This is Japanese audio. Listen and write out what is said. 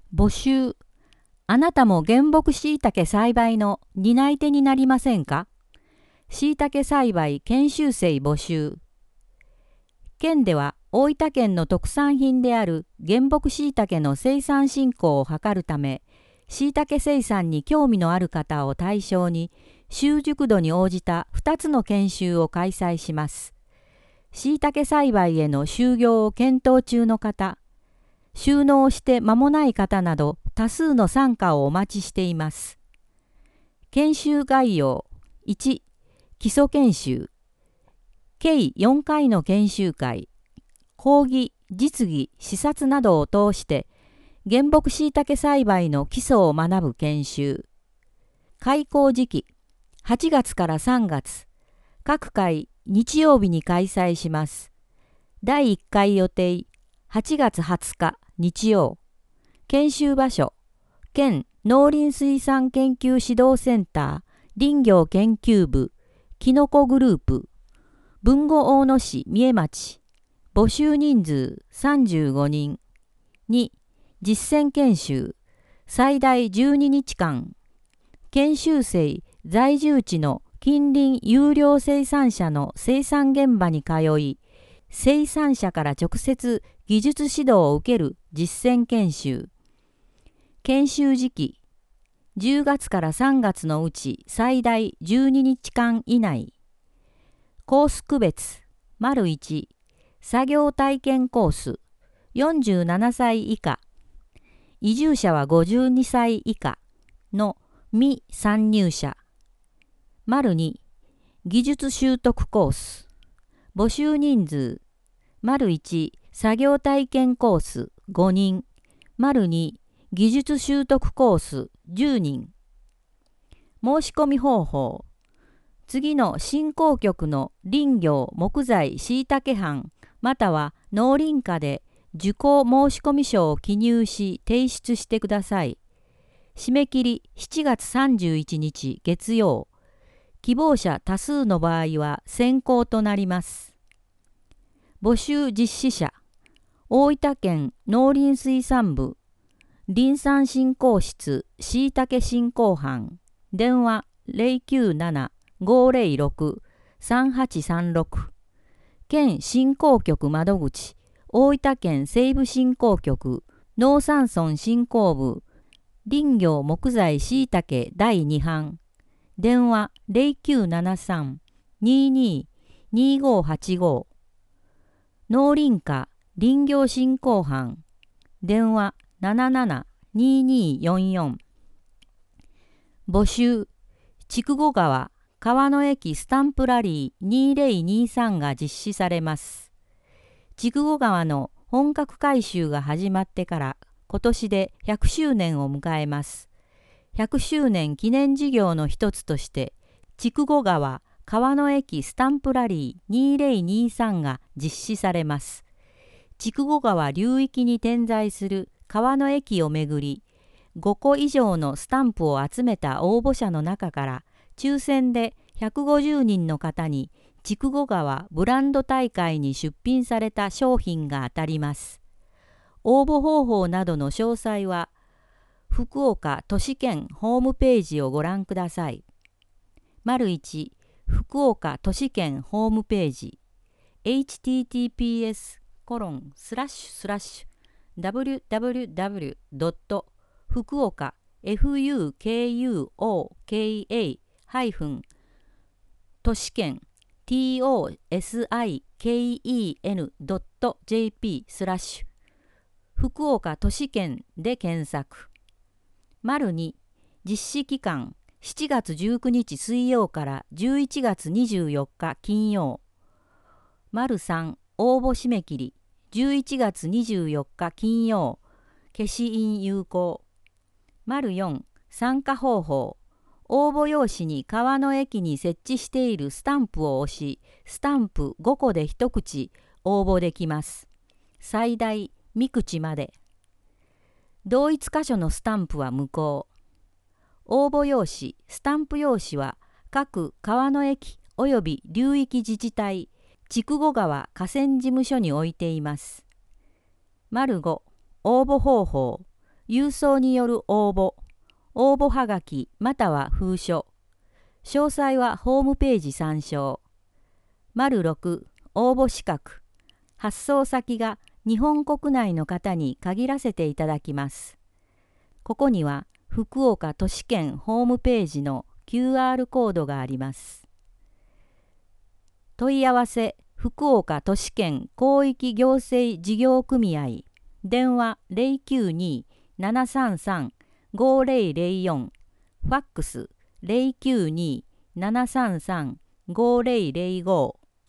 募集。あなたも原木しいたけ栽培の担い手になりませんか？しいたけ栽培研修生募集。県では大分県の特産品である原木しいたけの生産振興を図るため、しいたけ生産に興味のある方を対象に、習熟度に応じた2つの研修を開催します。しいたけ栽培への就業を検討中の方、就農して間もない方など多数の参加をお待ちしています。研修概要。1、基礎研修。計4回の研修会、講義、実技、視察などを通して、原木しいたけ栽培の基礎を学ぶ研修。開講時期、8月から3月、各回日曜日に開催します。第1回予定、8月20日日曜。研修場所、県農林水産研究指導センター、林業研究部、きのこグループ、豊後大野市三重町。募集人数35人。2、実践研修。最大12日間。研修生在住地の近隣優良生産者の生産現場に通い、生産者から直接技術指導を受ける実践研修。研修時期、10月から3月のうち最大12日間以内。コース区別、1、作業体験コース、47歳以下、移住者は52歳以下の未参入者。2、技術習得コース。募集人数、1、作業体験コース5人、2、技術習得コース10人。申し込み方法。次の振興局の林業木材しいたけ班または農林課で受講申込書を記入し提出してください。締め切り7月31日月曜。希望者多数の場合は選考となります。募集実施者、大分県農林水産部林産振興室しいたけ振興班、電話097-506-3836。県振興局窓口、大分県西部振興局、農山村振興部、林業木材しいたけ第2班、電話0973-22-2585。農林課林業振興班、電話77-2244。募集、筑後川川の駅スタンプラリー2023が実施されます。筑後川の本格改修が始まってから今年で100周年を迎えます。100周年記念事業の一つとして、筑後川川の駅スタンプラリー2023が実施されます。筑後川流域に点在する川の駅をめぐり、5個以上のスタンプを集めた応募者の中から抽選で150人の方に筑後川ブランド大会に出品された商品が当たります。応募方法などの詳細は福岡都市圏ホームページをご覧ください。1、福岡都市圏ホームページ https://www. 福岡 fukuoka-都市圏 tosiken.jp/ 福岡都市圏で検索。2、実施期間7月19日水曜から11月24日金曜。3、応募締め切り11月24日金曜。消印有効。4、参加方法。応募用紙に川の駅に設置しているスタンプを押し、スタンプ5個で一口応募できます。最大3口まで。同一箇所のスタンプは無効。応募用紙、スタンプ用紙は各川の駅及び流域自治体、筑後川河川事務所に置いています。5、応募方法。 郵送による応募はがきまたは封書。詳細はホームページ参照。6、応募資格。発送先が日本国内の方に限らせていただきます。ここには福岡都市圏ホームページの QR コードがあります。問い合わせ福岡都市圏広域行政事業組合電話092-733-5004ファックス092-733-5005